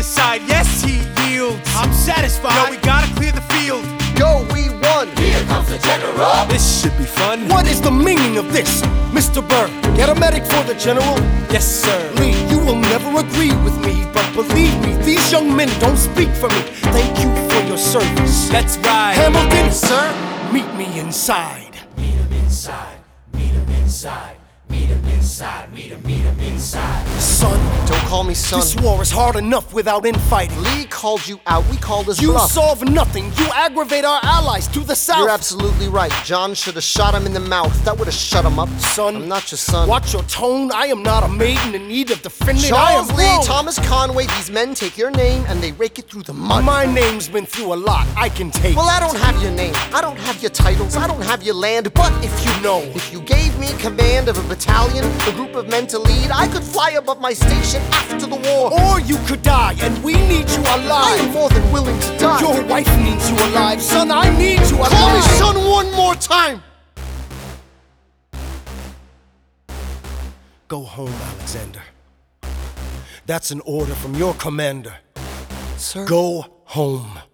the side, yes, he yields. I'm satisfied. Yo, we gotta clear the field. Yo, we won. Here comes the general. This should be fun. What is the meaning of this, Mr. Burr? Get a medic for the general. Yes, sir. Lee, you will never agree with me, but believe me, these young men don't speak for me. Thank you for your service. That's right. Hamilton, sir, meet me inside. Meet him inside. Meet him inside. Meet him inside. Meet him inside. Son, Don't call me son. this war is hard enough without infighting. Lee called you out. We called his You bluff. solve nothing. You aggravate our allies to the south. You're absolutely right. John should have shot him in the mouth. That would have shut him up. Son, I'm not your son. watch your tone. I am not a maiden in need of defending. I am Charles Lee, wrong. Thomas Conway, these men take your name and they rake it through the mud. My name's been through a lot. I can take. Well, I don't have your name. I don't have your titles. I don't have your land. But if you know, if you gave me command of a battalion, a group of men to lead, I could fly above my station after the war. or you could die, and we need you I am alive. more than willing to die. Your wife needs you alive, son. I need you alive. Call me son one more time. Go home, Alexander. That's an order from your commander. Sir. Go home.